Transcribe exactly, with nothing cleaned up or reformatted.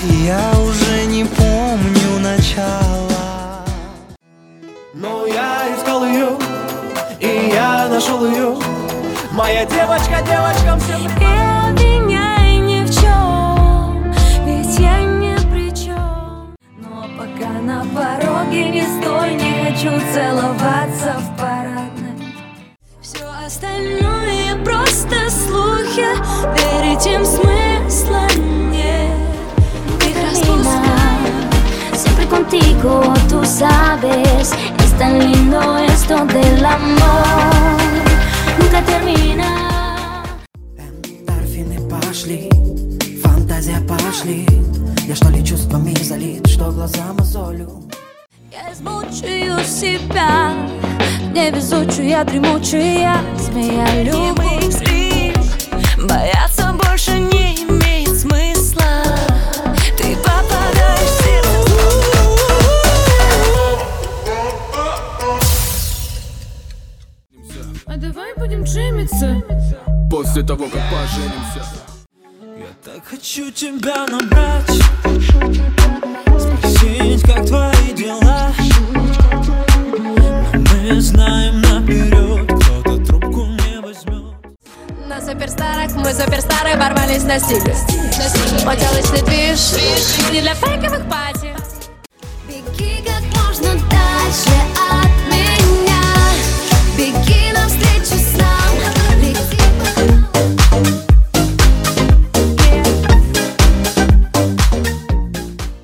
Я уже не помню начала. Но я искал ее, и я нашел ее. Моя девочка, девочка, всем и обвиняй ни в чем, ведь я не при чем. Но пока на пороге не стой, не хочу целоваться в парадной. Все остальное просто слухи, верить им смысла нет. Их распускай. Siempre contigo, tú sabes, es tan lindo esto del amor, nunca termina. Эндорфины пошли, фантазия пошли. Я что ли чувствами залит, что глаза мозолю. Я измучаю себя, невезучая, дремучая змея любви. Бояться больше не имеет смысла. Ты попадаешь в сердце. А давай будем джемиться после того, как поженимся. Я так хочу тебя набрать, спросить, как твои дела. Но мы знаем наперед, кто-то трубку не возьмет. На суперстарах мы суперстары ворвались на стиле. Поделочный движ, не для фейковых пати.